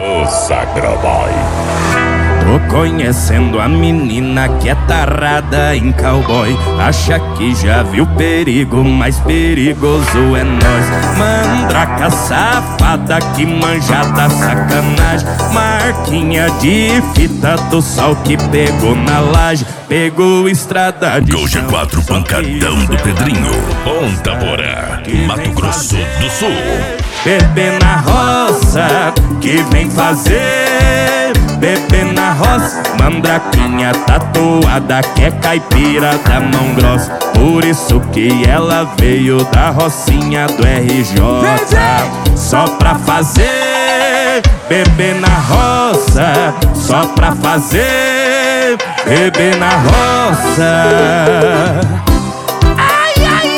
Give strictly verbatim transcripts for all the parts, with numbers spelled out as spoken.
O Sagraboy. Tô conhecendo a menina que é tarada em cowboy. Acha que já viu perigo, mas perigoso é nós. Mandraca safada que manja da sacanagem. Marquinha de fita do sol que pegou na laje. Pegou estrada de Gol G quatro, pancadão do Pedrinho. Ponta Porã, Mato Grosso do Sul. Bebê na roça que vem fazer. Bebê na roça, mandraquinha tatuada que é caipira da mão grossa. Por isso que ela veio da rocinha do R J. Só pra fazer bebê na roça, só pra fazer bebê na roça. Ai, ai,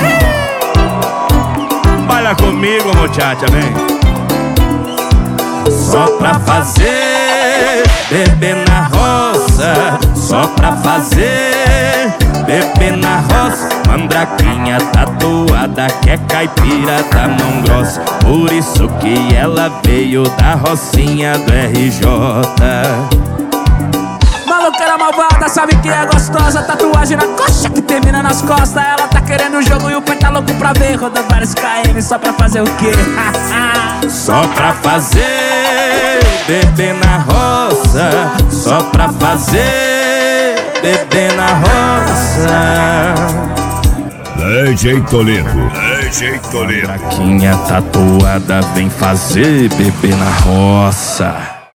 ai. Baila comigo, muchacha, vem. Só pra fazer bebê na roça, só pra fazer bebê na roça. Mandraquinha tatuada que é caipira da mão grossa. Por isso que ela veio da rocinha do R J. Maloqueira malvada, sabe que é gostosa. Tatuagem na coxa que termina nas costas. Ela tá querendo o jogo e o pai tá louco pra ver. Rodando vários km só pra fazer o quê? Só pra fazer bebê na roça, só pra fazer bebê na roça. D J Toledo, D J Toledo. Mandraquinha tatuada vem fazer bebê na roça.